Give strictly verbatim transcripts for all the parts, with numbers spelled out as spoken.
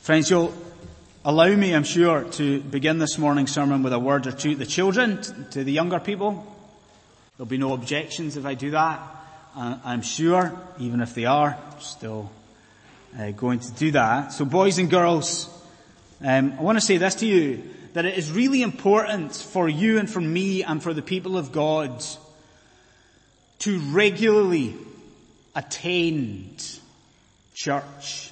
Friends, you'll allow me, I'm sure, to begin this morning's sermon with a word or two to the children, to the younger people. There'll be no objections if I do that. Uh, I'm sure, even if they are, still uh, going to do that. So boys and girls, um, I want to say this to you, that it is really important for you and for me and for the people of God to regularly attend church.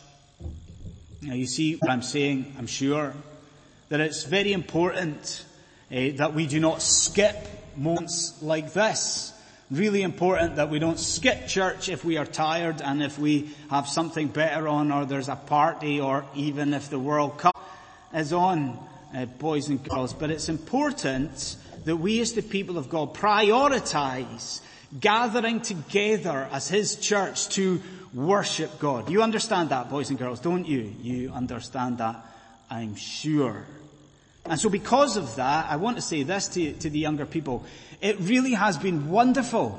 Now you see what I'm saying, I'm sure, that it's very important uh, that we do not skip moments like this. Really important that we don't skip church if we are tired and if we have something better on, or there's a party, or even if the World Cup is on, uh, boys and girls. But it's important that we as the people of God prioritize gathering together as His church to worship God. You understand that, boys and girls, don't you? You understand that, I'm sure. And so because of that, I want to say this to, to the younger people. It really has been wonderful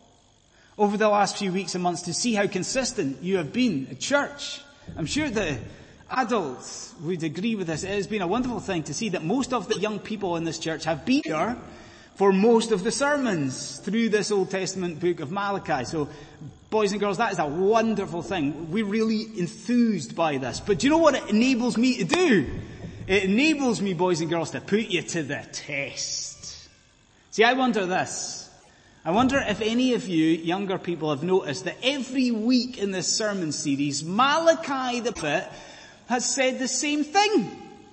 over the last few weeks and months to see how consistent you have been at church. I'm sure the adults would agree with this. It has been a wonderful thing to see that most of the young people in this church have been here for most of the sermons through this Old Testament book of Malachi. So, boys and girls, that is a wonderful thing. We're really enthused by this. But do you know what it enables me to do? It enables me, boys and girls, to put you to the test. See, I wonder this. I wonder if any of you younger people have noticed that every week in this sermon series, Malachi the prophet has said the same thing.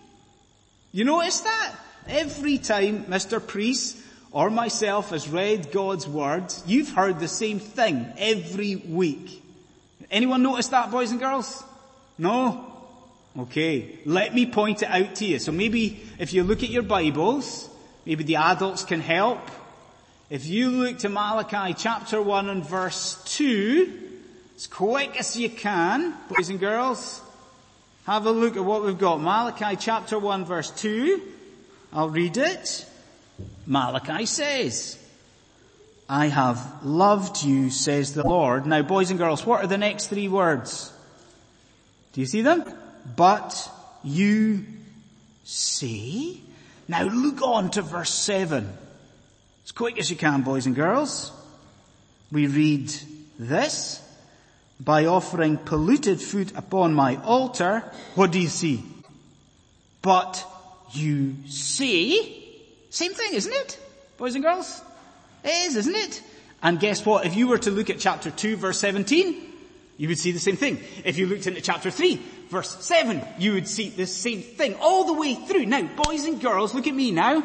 You notice that? Every time Mister Priest or myself has read God's word, you've heard the same thing every week. Anyone notice that, boys and girls? No? Okay. Let me point it out to you. So maybe if you look at your Bibles, maybe the adults can help. If you look to Malachi chapter one and verse two, as quick as you can, boys and girls, have a look at what we've got. Malachi chapter one verse two. I'll read it. Malachi says, I have loved you, says the Lord. Now, boys and girls, what are the next three words? Do you see them? But you say. Now look on to verse seven. As quick as you can, boys and girls. We read this. By offering polluted food upon my altar, what do you see? But you say. Same thing, isn't it, boys and girls? It is, isn't it? And guess what? If you were to look at chapter two, verse seventeen, you would see the same thing. If you looked into chapter three, verse seven, you would see the same thing all the way through. Now, boys and girls, look at me now.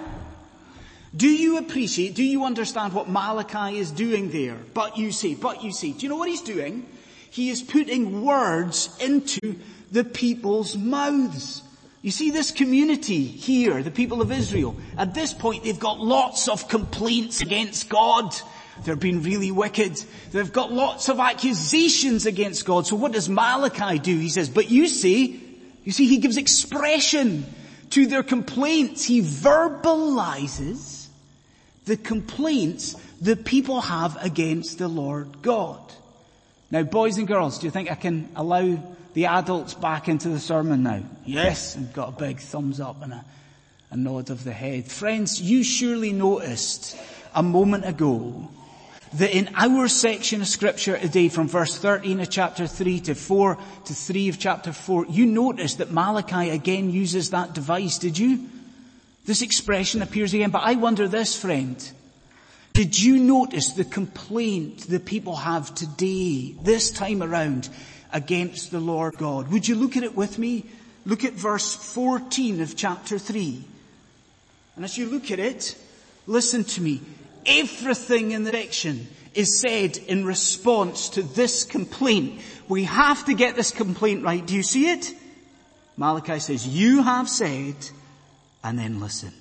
Do you appreciate, do you understand what Malachi is doing there? But you say, but you say. Do you know what he's doing? He is putting words into the people's mouths. You see this community here, the people of Israel, at this point they've got lots of complaints against God. They're being really wicked. They've got lots of accusations against God. So what does Malachi do? He says, but you see, you see, he gives expression to their complaints. He verbalizes the complaints the people have against the Lord God. Now, boys and girls, do you think I can allow the adults back into the sermon now? Yes, and got a big thumbs up and a, a nod of the head. Friends, you surely noticed a moment ago that in our section of scripture today, from verse thirteen of chapter three to four to three of chapter four, you noticed that Malachi again uses that device, did you? This expression appears again, but I wonder this, friend. Did you notice the complaint the people have today, this time around, against the Lord God? Would you look at it with me? Look at verse fourteen of chapter three. And as you look at it, listen to me. Everything in the section is said in response to this complaint. We have to get this complaint right. Do you see it? Malachi says, you have said, and then listen.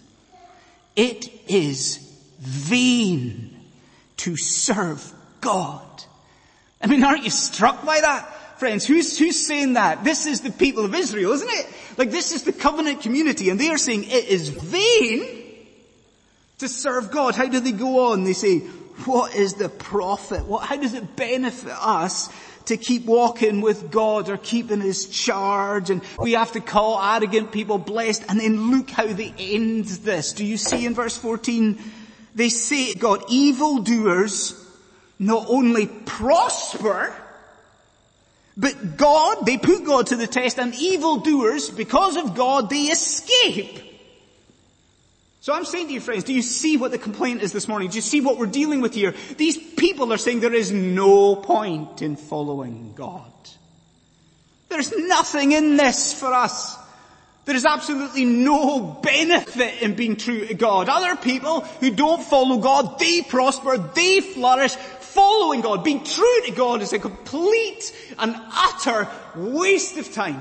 It is vain to serve God. I mean, aren't you struck by that? Friends, who's, who's saying that? This is the people of Israel, isn't it? Like, this is the covenant community, and they are saying it is vain to serve God. How do they go on? They say, what is the profit? What, how does it benefit us to keep walking with God or keeping his charge, and we have to call arrogant people blessed. And then look how they end this. Do you see in verse fourteen? They say to God, evildoers not only prosper, but God, they put God to the test, and evildoers, because of God, they escape. So I'm saying to you, friends, do you see what the complaint is this morning? Do you see what we're dealing with here? These people are saying there is no point in following God. There's nothing in this for us. There is absolutely no benefit in being true to God. Other people who don't follow God, they prosper, they flourish. Following God, being true to God, is a complete and utter waste of time.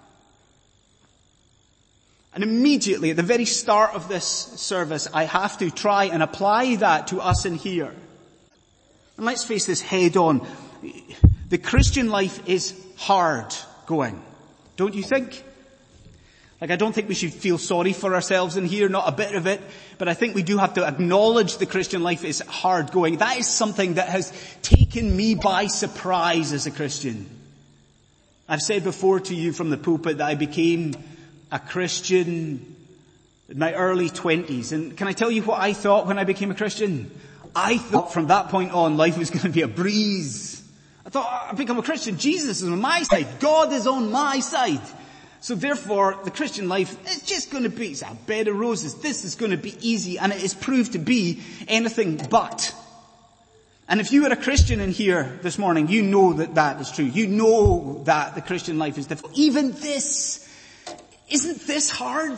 And immediately, at the very start of this service, I have to try and apply that to us in here. And let's face this head on. The Christian life is hard going. Don't you think? Like, I don't think we should feel sorry for ourselves in here, not a bit of it. But I think we do have to acknowledge the Christian life is hard going. That is something that has taken me by surprise as a Christian. I've said before to you from the pulpit that I became a Christian in my early twenties. And can I tell you what I thought when I became a Christian? I thought from that point on life was going to be a breeze. I thought, I've become a Christian. Jesus is on my side. God is on my side. So therefore, the Christian life is just going to be, it's a bed of roses. This is going to be easy, and it is proved to be anything but. And if you are a Christian in here this morning, you know that that is true. You know that the Christian life is difficult. Even this, isn't this hard?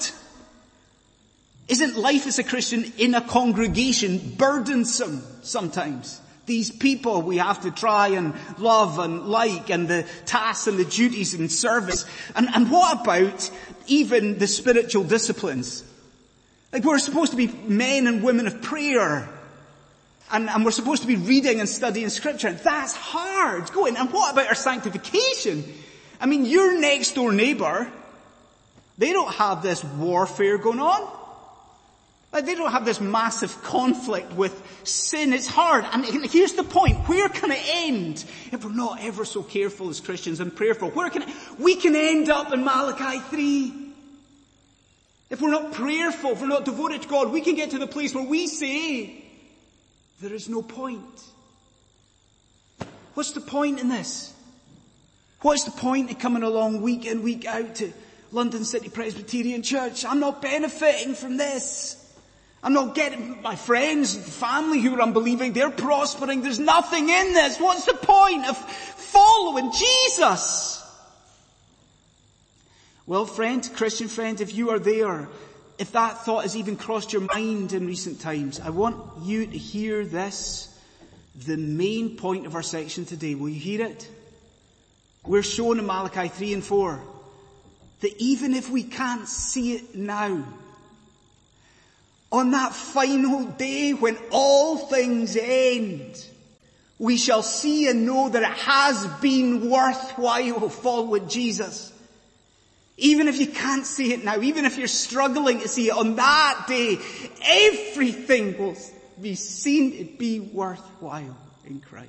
Isn't life as a Christian in a congregation burdensome sometimes? These people we have to try and love and like, and the tasks and the duties and service. And, and what about even the spiritual disciplines? Like, we're supposed to be men and women of prayer. And, and we're supposed to be reading and studying scripture. That's hard going. And what about our sanctification? I mean, your next door neighbor, they don't have this warfare going on. Like, they don't have this massive conflict with sin. It's hard. And here's the point. Where can it end if we're not ever so careful as Christians and prayerful? Where can it, we can end up in Malachi three. If we're not prayerful, if we're not devoted to God, we can get to the place where we say, there is no point. What's the point in this? What's the point in coming along week in, week out to London City Presbyterian Church? I'm not benefiting from this. I'm not getting my friends and family who are unbelieving. They're prospering. There's nothing in this. What's the point of following Jesus? Well, friend, Christian friend, if you are there, if that thought has even crossed your mind in recent times, I want you to hear this, the main point of our section today. Will you hear it? We're shown in Malachi three and four that even if we can't see it now, on that final day when all things end, we shall see and know that it has been worthwhile following Jesus. Even if you can't see it now, even if you're struggling to see it, on that day, everything will be seen to be worthwhile in Christ.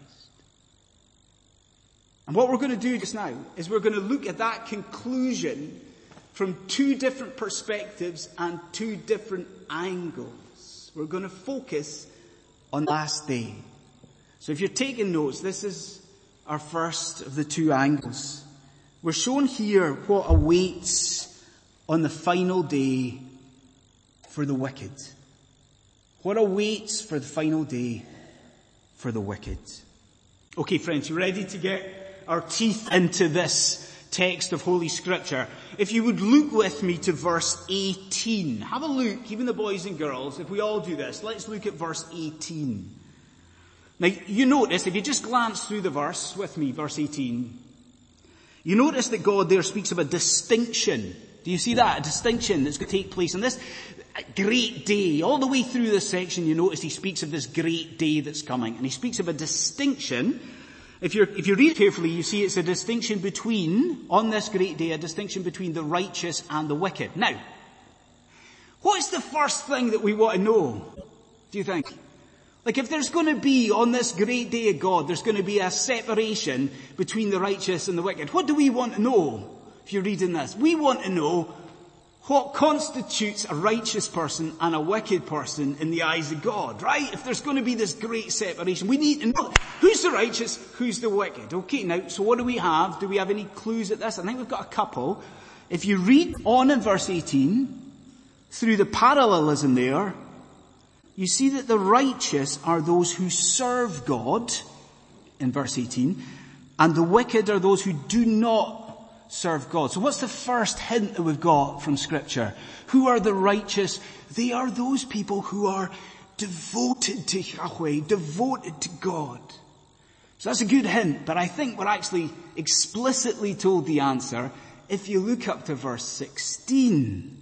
And what we're going to do just now is we're going to look at that conclusion from two different perspectives and two different angles. We're going to focus on the last day. So if you're taking notes, this is our first of the two angles. We're shown here what awaits on the final day for the wicked. What awaits for the final day for the wicked. Okay, friends, you ready to get our teeth into this text of Holy Scripture? If you would look with me to verse eighteen. Have a look, even the boys and girls, if we all do this. Let's look at verse eighteen. Now, you notice, if you just glance through the verse with me, verse eighteen, you notice that God there speaks of a distinction. Do you see that? A distinction that's going to take place on this great day. All the way through this section, you notice he speaks of this great day that's coming. And he speaks of a distinction. If you if you read carefully, you see it's a distinction between, on this great day, a distinction between the righteous and the wicked. Now, what is the first thing that we want to know, do you think? Like if there's going to be, on this great day of God, there's going to be a separation between the righteous and the wicked. What do we want to know if you're reading this? We want to know what constitutes a righteous person and a wicked person in the eyes of God, right? If there's going to be this great separation, we need to know who's the righteous, who's the wicked. Okay, now, so what do we have? Do we have any clues at this? I think we've got a couple. If you read on in verse eighteen, through the parallelism there, you see that the righteous are those who serve God, in verse eighteen, and the wicked are those who do not serve God. So what's the first hint that we've got from Scripture? Who are the righteous? They are those people who are devoted to Yahweh, devoted to God. So that's a good hint, but I think we're actually explicitly told the answer if you look up to verse sixteen.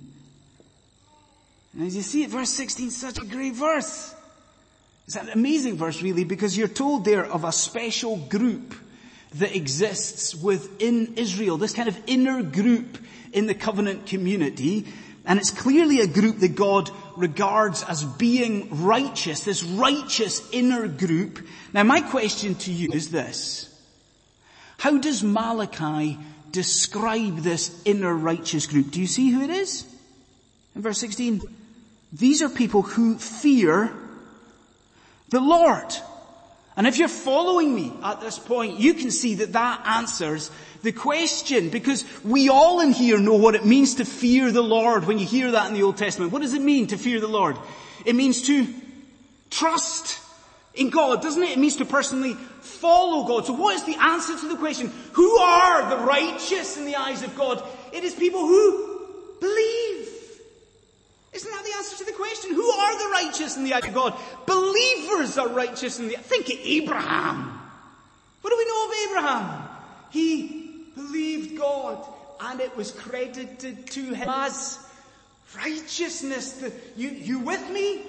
And as you see it, verse sixteen is such a great verse. It's an amazing verse really, because you're told there of a special group that exists within Israel, this kind of inner group in the covenant community. And it's clearly a group that God regards as being righteous, this righteous inner group. Now my question to you is this: how does Malachi describe this inner righteous group? Do you see who it is? In verse sixteen, these are people who fear the Lord. And if you're following me at this point, you can see that that answers the question, because we all in here know what it means to fear the Lord. When you hear that in the Old Testament, what does it mean to fear the Lord? It means to trust in God, doesn't it? It means to personally follow God. So what is the answer to the question, who are the righteous in the eyes of God? It is people who believe. Isn't that the answer to the question? Who are the righteous in the eyes of God? Believers are righteous in the... Think of Abraham. What do we know of Abraham? He believed God and it was credited to him as righteousness. The, you, you with me?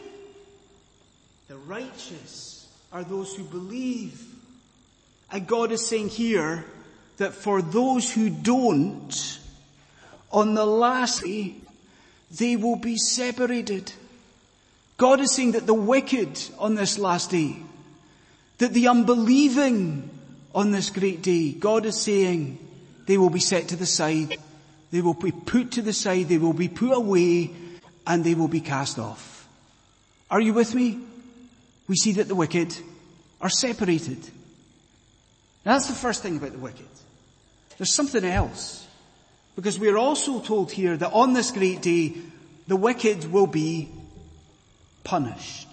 The righteous are those who believe. And God is saying here that for those who don't, on the last day, they will be separated. God is saying that the wicked on this last day, that the unbelieving on this great day, God is saying they will be set to the side, they will be put to the side, they will be put away, and they will be cast off. Are you with me? We see that the wicked are separated. Now that's the first thing about the wicked. There's something else. Because we are also told here that on this great day, the wicked will be punished.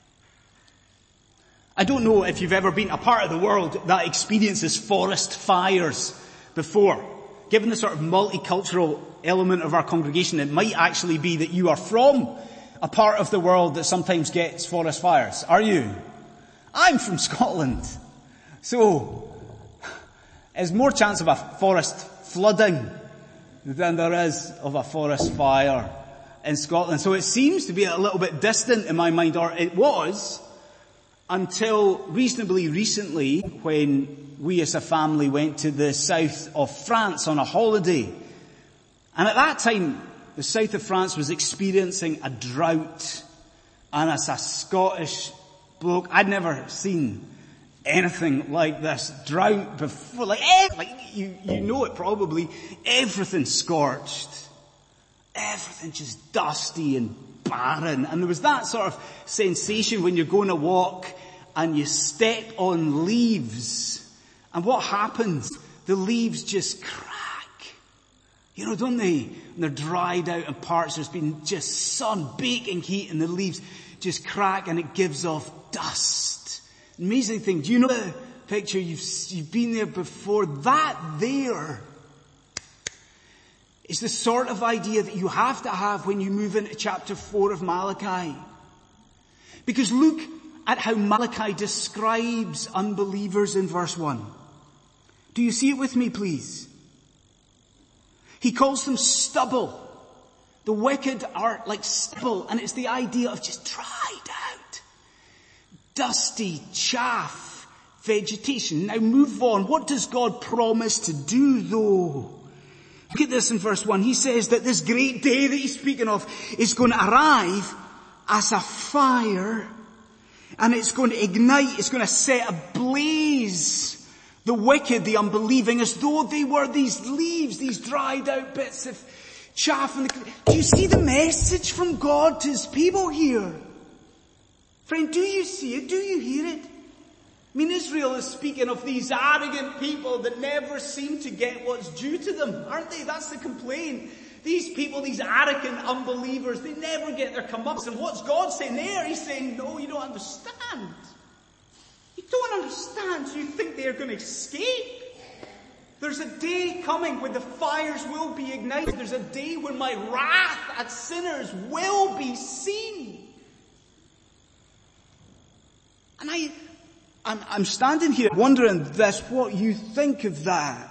I don't know if you've ever been a part of the world that experiences forest fires before. Given the sort of multicultural element of our congregation, it might actually be that you are from a part of the world that sometimes gets forest fires. Are you? I'm from Scotland. So, there's more chance of a forest flooding than there is of a forest fire in Scotland. So it seems to be a little bit distant in my mind, or it was, until reasonably recently when we as a family went to the south of France on a holiday. And at that time, the south of France was experiencing a drought. And as a Scottish bloke, I'd never seen anything like this drought before. Like, like you, you know it probably. Everything scorched. Everything just dusty and barren. And there was that sort of sensation when you're going to walk and you step on leaves. And what happens? The leaves just crack. You know, don't they? And they're dried out in parts. There's been just sun, baking heat, and the leaves just crack and it gives off dust. Amazing thing. Do you know the picture? You've, you've been there before. That there is the sort of idea that you have to have when you move into chapter four of Malachi. Because look at how Malachi describes unbelievers in verse one. Do you see it with me, please? He calls them stubble. The wicked are like stubble, and it's the idea of just dried out, dusty, chaff, vegetation. Now move on. What does God promise to do though? Look at this in verse one. He says that this great day that he's speaking of is going to arrive as a fire, And it's going to ignite, it's going to set ablaze the wicked, the unbelieving, as though they were these leaves, these dried out bits of chaff. In the... Do you see the message from God to his people here? Friend, do you see it? Do you hear it? I mean, Israel is speaking of these arrogant people that never seem to get what's due to them, aren't they? That's the complaint. These people, these arrogant unbelievers, they never get their comeuppance. And what's God saying there? He's saying, no, you don't understand. You don't understand. You think they're going to escape. There's a day coming when the fires will be ignited. There's a day when my wrath at sinners will be seen. And I, I'm, I'm standing here wondering this, what you think of that.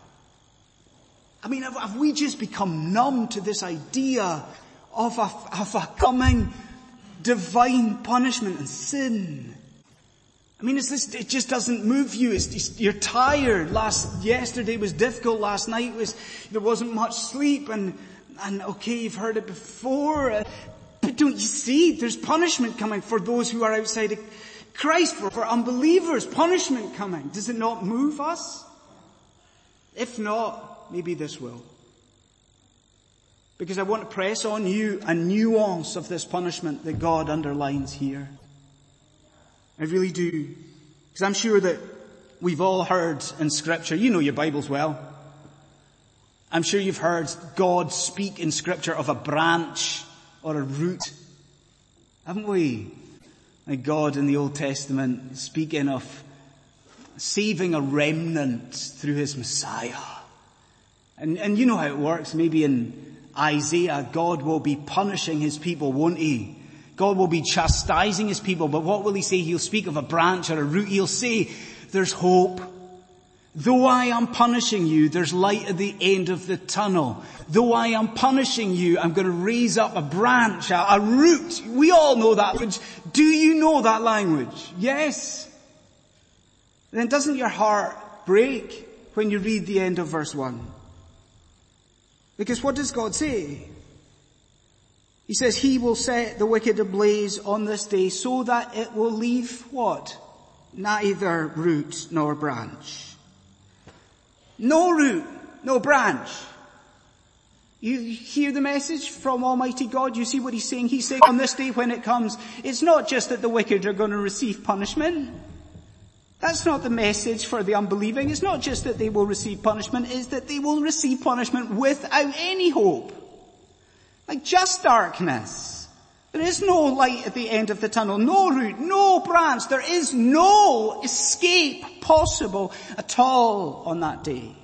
I mean, have, have we just become numb to this idea of a, of a coming divine punishment and sin? I mean, is this, it just doesn't move you. It's, it's, you're tired. Last, yesterday was difficult. Last night was, there wasn't much sleep. And, and okay, you've heard it before. Uh, but don't you see? There's punishment coming for those who are outside of Christ, for, for unbelievers. Punishment coming. Does it not move us? If not, maybe this will. Because I want to press on you a nuance of this punishment that God underlines here. I really do. Because I'm sure that we've all heard in Scripture, you know your Bibles well. I'm sure you've heard God speak in Scripture of a branch or a root. Haven't we? Like God in the Old Testament speaking of saving a remnant through his Messiah. And, and you know how it works. Maybe in Isaiah, God will be punishing his people, won't he? God will be chastising his people, but what will he say? He'll speak of a branch or a root. He'll say, there's hope. Though I am punishing you, there's light at the end of the tunnel. Though I am punishing you, I'm going to raise up a branch, a, a root. We all know that language. Do you know that language? Yes. Then doesn't your heart break when you read the end of verse one? Because what does God say? He says, he will set the wicked ablaze on this day so that it will leave what? Neither root nor branch. No root, no branch. You hear the message from Almighty God? You see what he's saying? He's saying on this day when it comes, it's not just that the wicked are going to receive punishment. That's not the message for the unbelieving. It's not just that they will receive punishment, it's that they will receive punishment without any hope. Like just darkness. There is no light at the end of the tunnel, no root, no branch. There is no escape possible at all on that day.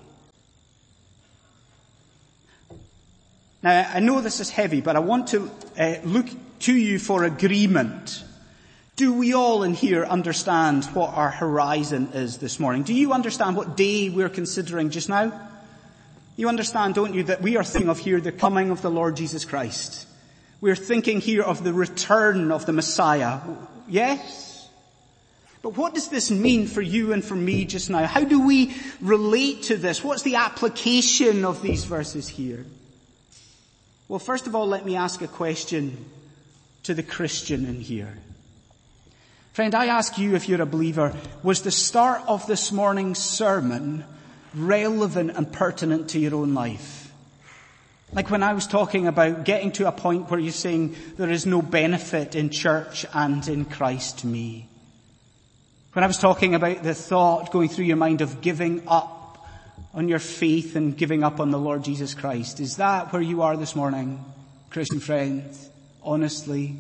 Now, I know this is heavy, but I want to uh, look to you for agreement. Do we all in here understand what our horizon is this morning? Do you understand what day we're considering just now? You understand, don't you, that we are thinking of here the coming of the Lord Jesus Christ. We're thinking here of the return of the Messiah. Yes? But what does this mean for you and for me just now? How do we relate to this? What's the application of these verses here? Well, first of all, let me ask a question to the Christian in here. Friend, I ask you, if you're a believer, was the start of this morning's sermon relevant and pertinent to your own life? Like when I was talking about getting to a point where you're saying there is no benefit in church and in Christ to me. When I was talking about the thought going through your mind of giving up on your faith and giving up on the Lord Jesus Christ. Is that where you are this morning, Christian friend? Honestly?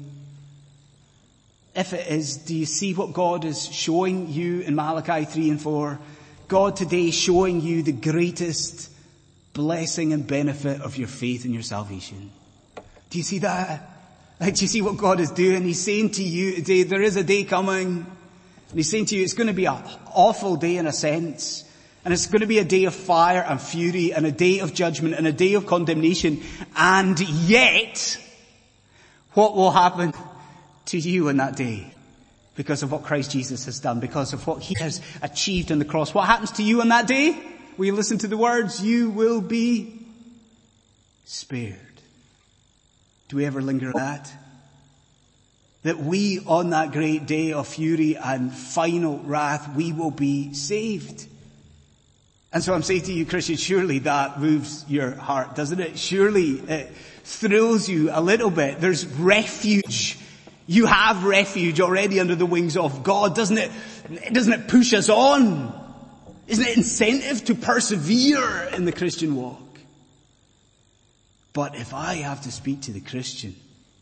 If it is, do you see what God is showing you in Malachi three and four? God today showing you the greatest blessing and benefit of your faith and your salvation. Do you see that? Like, do you see what God is doing? He's saying to you today, there is a day coming. And he's saying to you, it's going to be an awful day in a sense. And it's going to be a day of fire and fury and a day of judgment and a day of condemnation. And yet, what will happen to you in that day? Because of what Christ Jesus has done, because of what he has achieved on the cross. What happens to you on that day? Will you listen to the words? You will be spared. Do we ever linger at that? that we on that great day of fury and final wrath, we will be saved. And so I'm saying to you, Christian, surely that moves your heart, doesn't it? Surely it thrills you a little bit. There's refuge. You have refuge already under the wings of God. Doesn't it, doesn't it push us on? Isn't it incentive to persevere in the Christian walk? But if I have to speak to the Christian,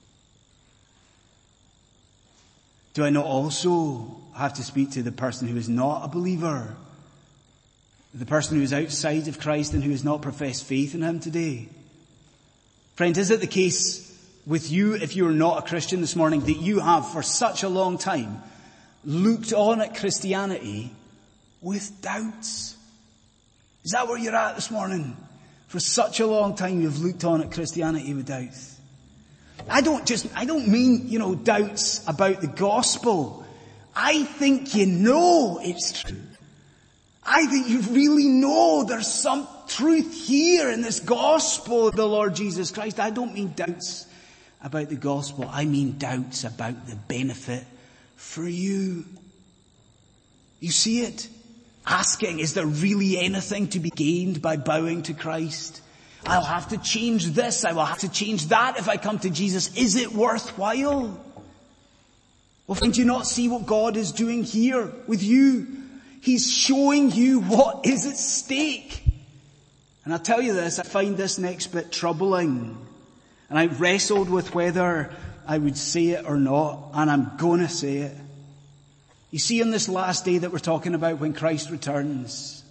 do I not also have to speak to the person who is not a believer? The person who is outside of Christ and who has not professed faith in him today? Friend, is it the case with you, if you are not a Christian this morning, that you have for such a long time looked on at Christianity with doubts? Is that where you're at this morning? For such a long time you've looked on at Christianity with doubts. I don't just, I don't mean, you know, doubts about the gospel. I think you know it's true. I think you really know there's some truth here in this gospel of the Lord Jesus Christ. I don't mean doubts about the gospel. I mean doubts about the benefit for you. You see it? Asking, is there really anything to be gained by bowing to Christ? I'll have to change this. I will have to change that if I come to Jesus. Is it worthwhile? Well, friend, do you not see what God is doing here with you? He's showing you what is at stake. And I'll tell you this, I find this next bit troubling. And I wrestled with whether I would say it or not, and I'm going to say it. You see, on this last day that we're talking about, when Christ returns,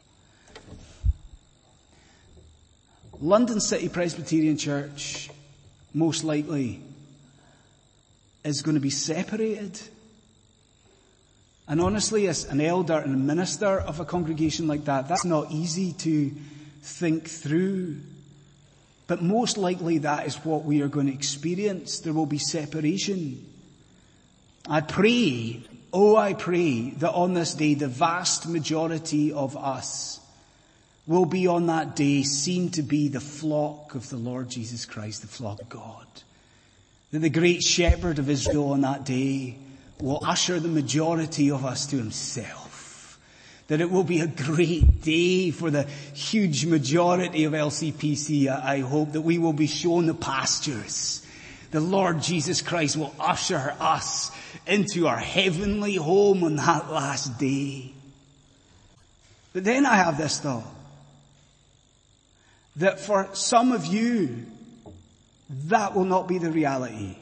London City Presbyterian Church, most likely, is going to be separated. And honestly, as an elder and a minister of a congregation like that, that's not easy to think through. But most likely that is what we are going to experience. There will be separation. I pray, oh I pray, that on this day the vast majority of us will be on that day seen to be the flock of the Lord Jesus Christ, the flock of God. That the great shepherd of Israel on that day will usher the majority of us to himself. That it will be a great day for the huge majority of L C P C, I hope, that we will be shown the pastures. The Lord Jesus Christ will usher us into our heavenly home on that last day. But then I have this thought, that for some of you, that will not be the reality.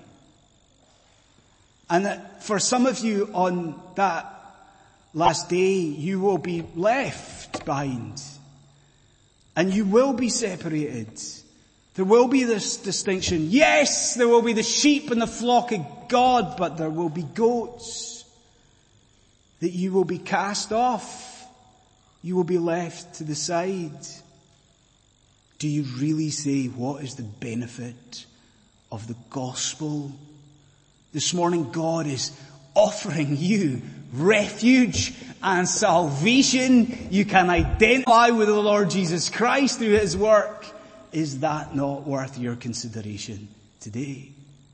And that for some of you on that last day, you will be left behind. And you will be separated. There will be this distinction. Yes, there will be the sheep and the flock of God, but there will be goats. That you will be cast off. You will be left to the side. Do you really say, what is the benefit of the gospel? This morning God is offering you refuge and salvation. You can identify with the Lord Jesus Christ through his work. Is that not worth your consideration today?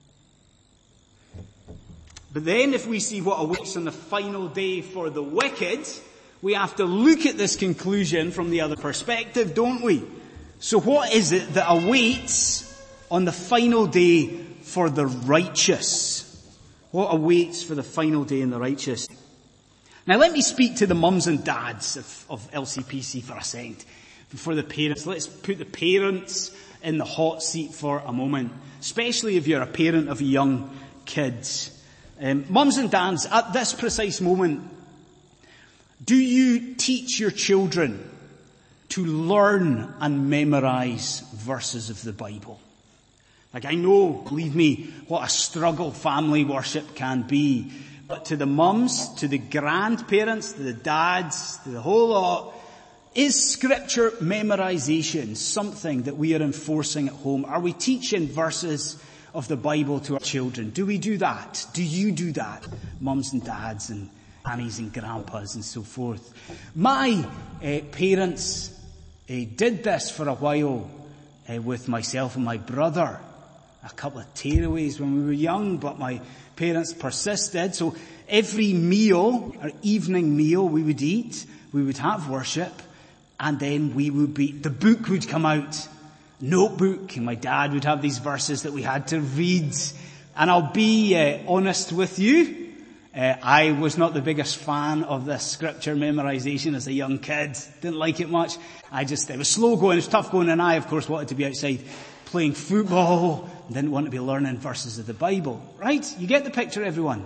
But then if we see what awaits on the final day for the wicked, we have to look at this conclusion from the other perspective, don't we? So what is it that awaits on the final day for the righteous? What awaits for the final day in the righteous? Now let me speak to the mums and dads of, of L C P C for a second. For the parents, let's put the parents in the hot seat for a moment. Especially if you're a parent of young kids. Um, mums and dads, at this precise moment, do you teach your children to learn and memorize verses of the Bible? Like, I know, believe me, what a struggle family worship can be. But to the mums, to the grandparents, to the dads, to the whole lot, is scripture memorization something that we are enforcing at home? Are we teaching verses of the Bible to our children? Do we do that? Do you do that? Mums and dads and aunties and grandpas and so forth. My uh, parents uh, did this for a while uh, with myself and my brother. a couple of tearaways when we were young, but my parents persisted. So every meal, our evening meal, we would eat, we would have worship, and then we would be, the book would come out, notebook, and my dad would have these verses that we had to read. And I'll be uh, honest with you, uh, I was not the biggest fan of this scripture memorization as a young kid. Didn't like it much. I just, it was slow going, it was tough going, and I, of course, wanted to be outside playing football, didn't want to be learning verses of the Bible. Right? You get the picture, everyone?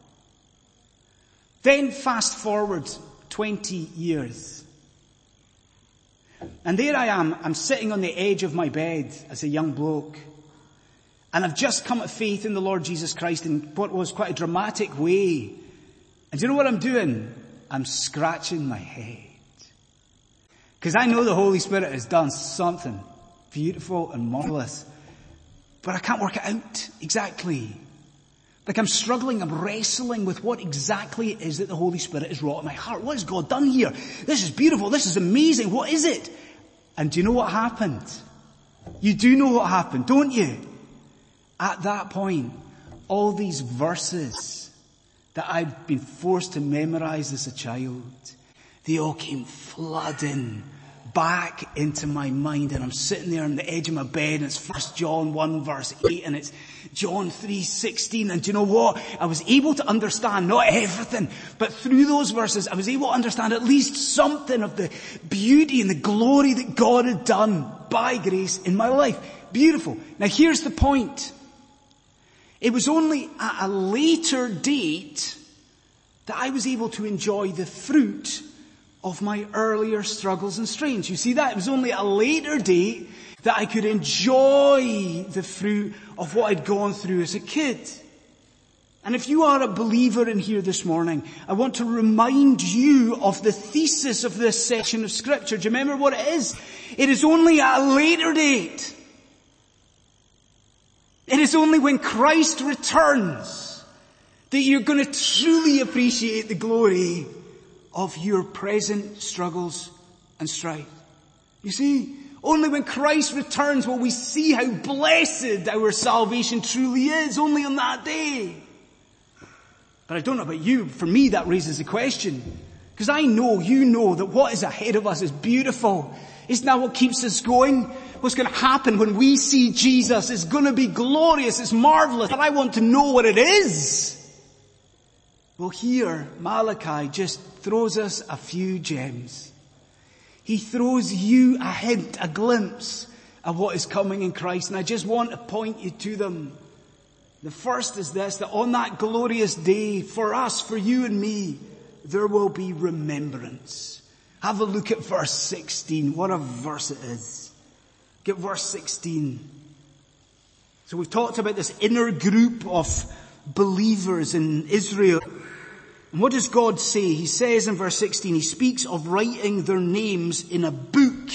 Then fast forward twenty years. And there I am, I'm sitting on the edge of my bed as a young bloke. And I've just come to faith in the Lord Jesus Christ in what was quite a dramatic way. And do you know what I'm doing? I'm scratching my head. Because I know the Holy Spirit has done something beautiful and marvelous. But I can't work it out exactly. Like I'm struggling, I'm wrestling with what exactly it is that the Holy Spirit has wrought in my heart. What has God done here? This is beautiful, this is amazing, what is it? And do you know what happened? You do know what happened, don't you? At that point, all these verses that I'd been forced to memorize as a child, they all came flooding back into my mind, and I'm sitting there on the edge of my bed, and it's First John one verse eight, and it's John three sixteen, and do you know what? I was able to understand, not everything, but through those verses, I was able to understand at least something of the beauty and the glory that God had done by grace in my life. Beautiful. Now here's the point. It was only at a later date that I was able to enjoy the fruit of my earlier struggles and strains. You see that? It was only at a later date that I could enjoy the fruit of what I'd gone through as a kid. And if you are a believer in here this morning, I want to remind you of the thesis of this section of Scripture. Do you remember what it is? It is only at a later date. It is only when Christ returns that you're going to truly appreciate the glory of your present struggles and strife. You see, only when Christ returns will we see how blessed our salvation truly is, only on that day. But I don't know about you, for me that raises a question. Because I know, you know, that what is ahead of us is beautiful. Isn't that what keeps us going? What's going to happen when we see Jesus is going to be glorious, it's marvelous, but I want to know what it is. Well, here, Malachi just throws us a few gems. He throws you a hint, a glimpse of what is coming in Christ, and I just want to point you to them. The first is this, that on that glorious day, for us, for you and me, there will be remembrance. Have a look at verse sixteen. What a verse it is. Get verse sixteen. So we've talked about this inner group of believers in Israel. And what does God say? He says in verse sixteen, he speaks of writing their names in a book.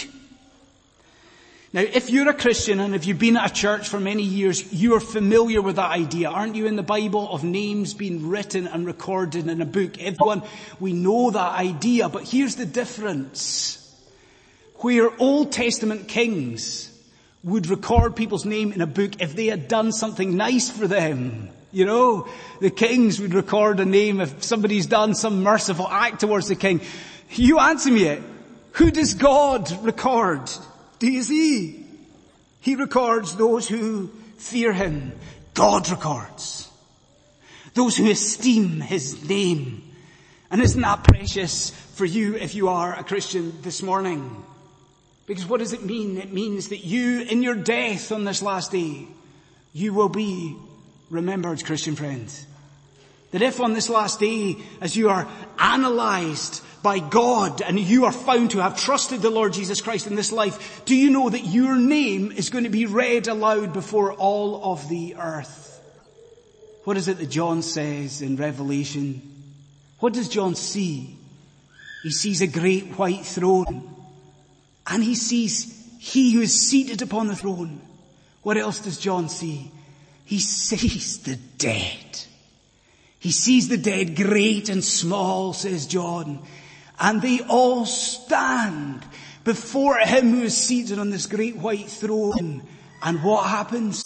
Now, if you're a Christian and if you've been at a church for many years, you are familiar with that idea, aren't you, in the Bible, of names being written and recorded in a book? Everyone, we know that idea, but here's the difference. Where Old Testament kings would record people's name in a book if they had done something nice for them. You know, the kings would record a name if somebody's done some merciful act towards the king. You answer me, who does God record? Do you see? He records those who fear him. God records. Those who esteem his name. And isn't that precious for you if you are a Christian this morning? Because what does it mean? It means that you, in your death on this last day, you will be remembered, Christian friends. That if on this last day, as you are analysed by God and you are found to have trusted the Lord Jesus Christ in this life, do you know that your name is going to be read aloud before all of the earth? What is it that John says in Revelation? What does John see? He sees a great white throne. And he sees he who is seated upon the throne. What else does John see? He sees the dead. He sees the dead, great and small, says John. And they all stand before him who is seated on this great white throne. And what happens?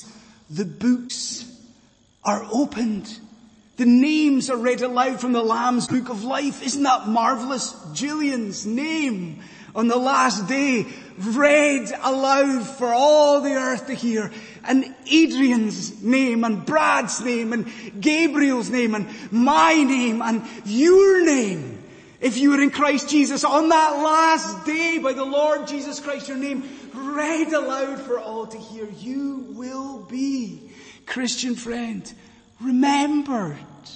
the books are opened. The names are read aloud from the Lamb's book of life. Isn't that marvelous? Julian's name on the last day read aloud for all the earth to hear. And Adrian's name and Brad's name and Gabriel's name and my name and your name. If you were in Christ Jesus on that last day by the Lord Jesus Christ, your name read aloud for all to hear. You will be, Christian friend, remembered.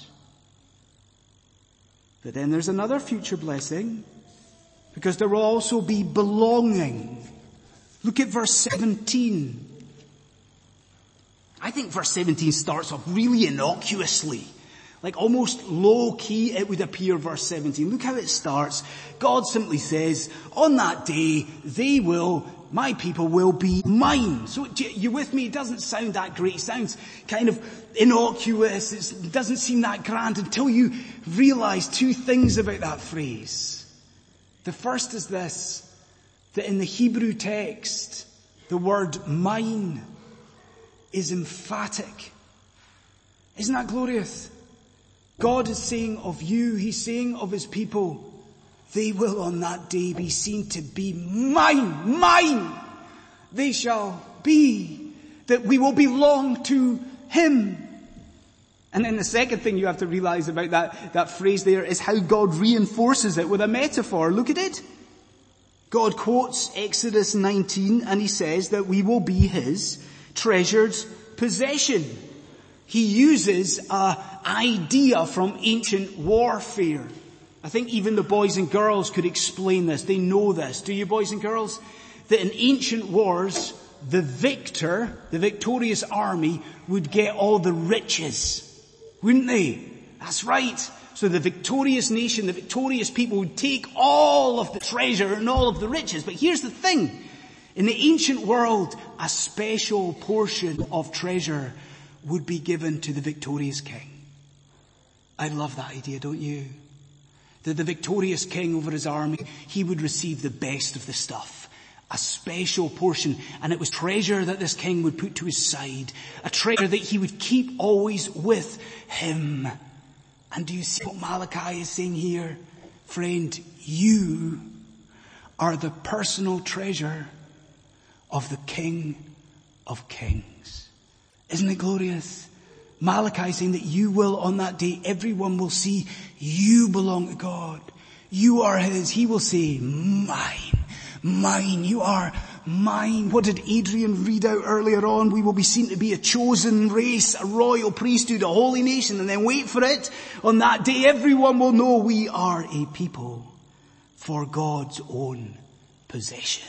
But then there's another future blessing, because there will also be belonging. Look at verse seventeen. I think verse seventeen starts off really innocuously. Like almost low key it would appear, verse seventeen. Look how it starts. God simply says, on that day they will, my people will be mine. So you with me? It doesn't sound that great. It sounds kind of innocuous. It doesn't seem that grand until you realize two things about that phrase. The first is this, that in the Hebrew text, the word mine is emphatic. Isn't that glorious? God is saying of you, He's saying of His people, they will on that day be seen to be mine, mine. They shall be, that we will belong to Him. And then the second thing you have to realize about that, that phrase there is how God reinforces it with a metaphor. Look at it. God quotes Exodus nineteen and He says that we will be His treasured possession. He uses an idea from ancient warfare. I think even the boys and girls could explain this. They know this. Do you, boys and girls? That in ancient wars, the victor, the victorious army, would get all the riches. Wouldn't they? That's right. So the victorious nation, the victorious people would take all of the treasure and all of the riches. But here's the thing. In the ancient world, a special portion of treasure would be given to the victorious king. I love that idea, don't you? That the victorious king over his army, he would receive the best of the stuff. A special portion. And it was treasure that this king would put to his side. A treasure that he would keep always with him. And do you see what Malachi is saying here? Friend, you are the personal treasure of the King of Kings. Isn't it glorious? Malachi is saying that you will on that day, everyone will see you belong to God. You are His. He will say, mine, mine, you are mine. What did Adrian read out earlier on? We will be seen to be a chosen race, a royal priesthood, a holy nation. And then wait for it. On that day, everyone will know we are a people for God's own possession.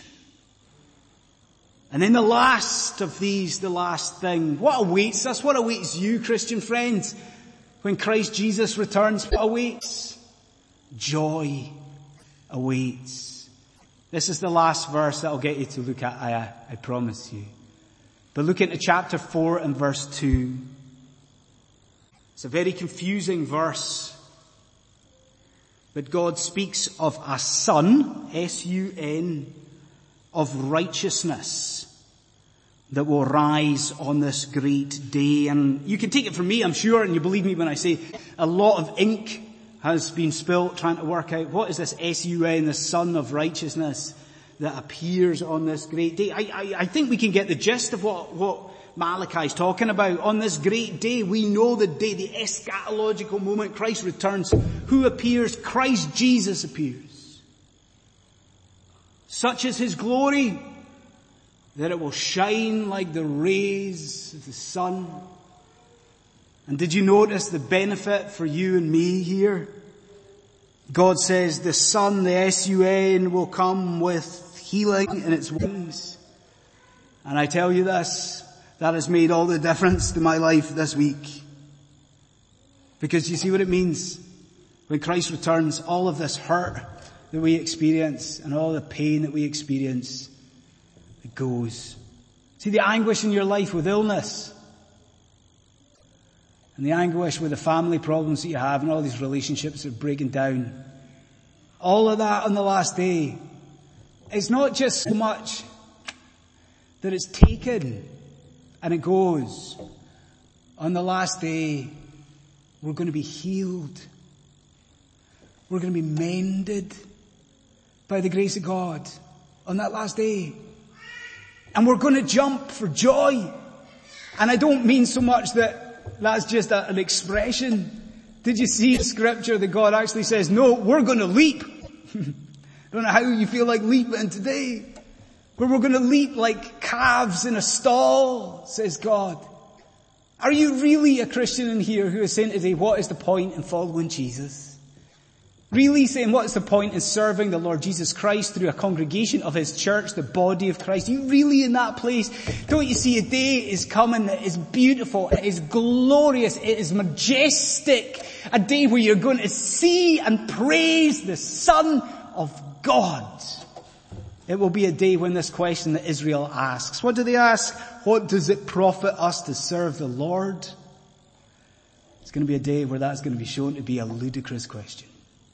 And then the last of these, the last thing, what awaits us? What awaits you, Christian friends? When Christ Jesus returns, what awaits? Joy awaits. This is the last verse that I'll get you to look at, I, I promise you. But look into chapter four and verse two. It's a very confusing verse. But God speaks of a sun, S U N, of righteousness that will rise on this great day. And you can take it from me, I'm sure, and you believe me when I say a lot of ink has been spilt trying to work out what is this S U N, the sun of righteousness that appears on this great day. I, I, I think we can get the gist of what, what Malachi is talking about. On this great day, we know the day, the eschatological moment, Christ returns. Who appears? Christ Jesus appears. Such is His glory that it will shine like the rays of the sun. And did you notice the benefit for you and me here? God says the sun, the S U N, will come with healing in its wings. And I tell you this, that has made all the difference to my life this week. Because you see what it means? When Christ returns, all of this hurt that we experience and all the pain that we experience, it goes. See the anguish in your life with illness and the anguish with the family problems that you have and all these relationships that are breaking down. All of that on the last day. It's not just so much that it's taken And it goes, on the last day, we're going to be healed. We're going to be mended by the grace of God on that last day. And we're going to jump for joy. And I don't mean so much that that's just a, an expression. Did you see in scripture that God actually says, no, we're going to leap. I don't know how you feel like leaping today. But we're going to leap like calves in a stall, says God. Are you really a Christian in here who is saying today, what is the point in following Jesus? Really saying, what is the point in serving the Lord Jesus Christ through a congregation of His church, the body of Christ? Are you really in that place? Don't you see a day is coming that is beautiful, it is glorious, it is majestic. A day where you're going to see and praise the Son of God. It will be a day when this question that Israel asks, what do they ask? What does it profit us to serve the Lord? It's going to be a day where that's going to be shown to be a ludicrous question.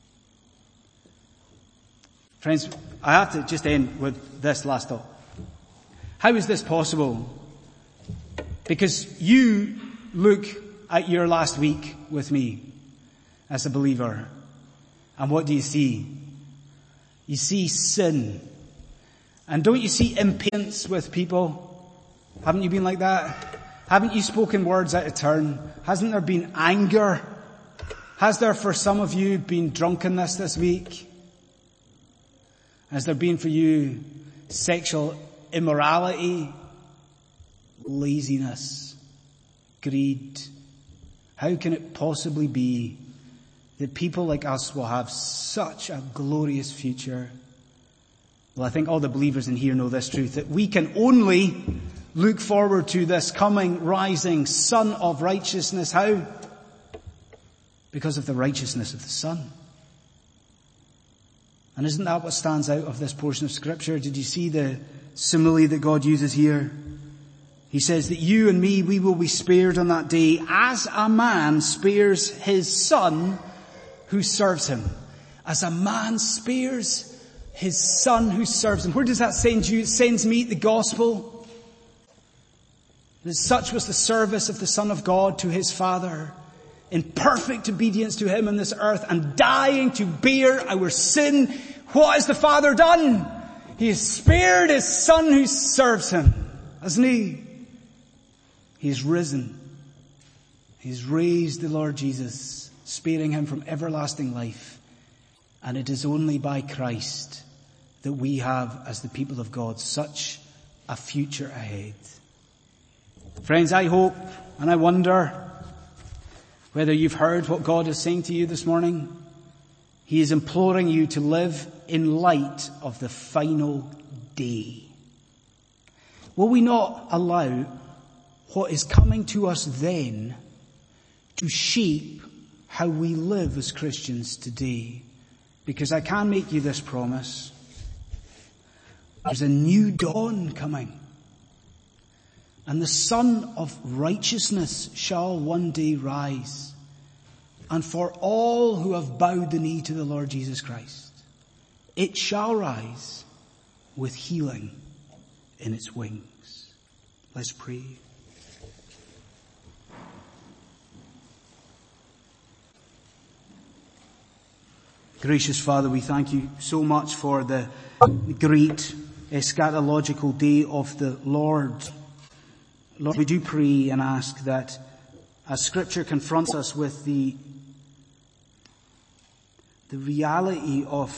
Friends, I have to just end with this last thought. How is this possible? Because you look at your last week with me as a believer, and what do you see? You see sin. And don't you see impatience with people? Haven't you been like that? Haven't you spoken words out of turn? Hasn't there been anger? Has there for some of you been drunkenness this week? Has there been for you sexual immorality, laziness, greed? How can it possibly be that people like us will have such a glorious future? Well, I think all the believers in here know this truth, that we can only look forward to this coming, rising Son of righteousness. How? Because of the righteousness of the Son. And isn't that what stands out of this portion of Scripture? Did you see the simile that God uses here? He says that you and me, we will be spared on that day as a man spares his son who serves him. As a man spares his son who serves him. Where does that send you? It sends me the gospel. That such was the service of the Son of God to his Father, in perfect obedience to him on this earth and dying to bear our sin. What has the Father done? He has spared his Son who serves him, hasn't he? He's risen. He's raised the Lord Jesus, sparing him from everlasting life. And it is only by Christ that we have, as the people of God, such a future ahead. Friends, I hope and I wonder whether you've heard what God is saying to you this morning. He is imploring you to live in light of the final day. Will we not allow what is coming to us then to shape how we live as Christians today? Because I can make you this promise. There's a new dawn coming. And the Son of righteousness shall one day rise. And for all who have bowed the knee to the Lord Jesus Christ, it shall rise with healing in its wings. Let's pray. Gracious Father, we thank you so much for the great eschatological day of the Lord. Lord, we do pray and ask that as Scripture confronts us with the, the reality of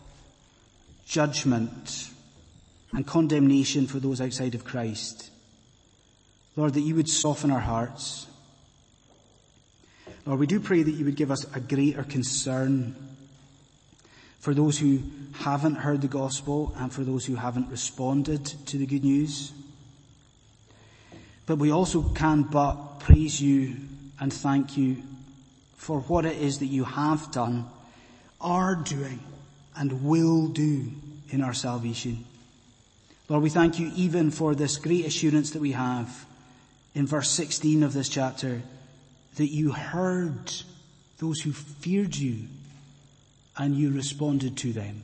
judgment and condemnation for those outside of Christ, Lord, that you would soften our hearts. Lord, we do pray that you would give us a greater concern for those who haven't heard the gospel and for those who haven't responded to the good news. But we also can but praise you and thank you for what it is that you have done, are doing, and will do in our salvation. Lord, we thank you even for this great assurance that we have in verse sixteen of this chapter, that you heard those who feared you and you responded to them.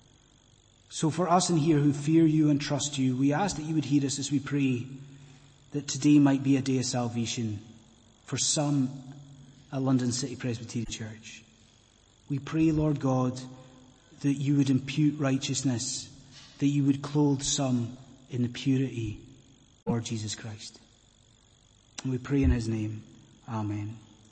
So for us in here who fear you and trust you, we ask that you would hear us as we pray, that today might be a day of salvation for some at London City Presbyterian Church. We pray, Lord God, that you would impute righteousness, that you would clothe some in the purity of Lord Jesus Christ. And we pray in his name. Amen.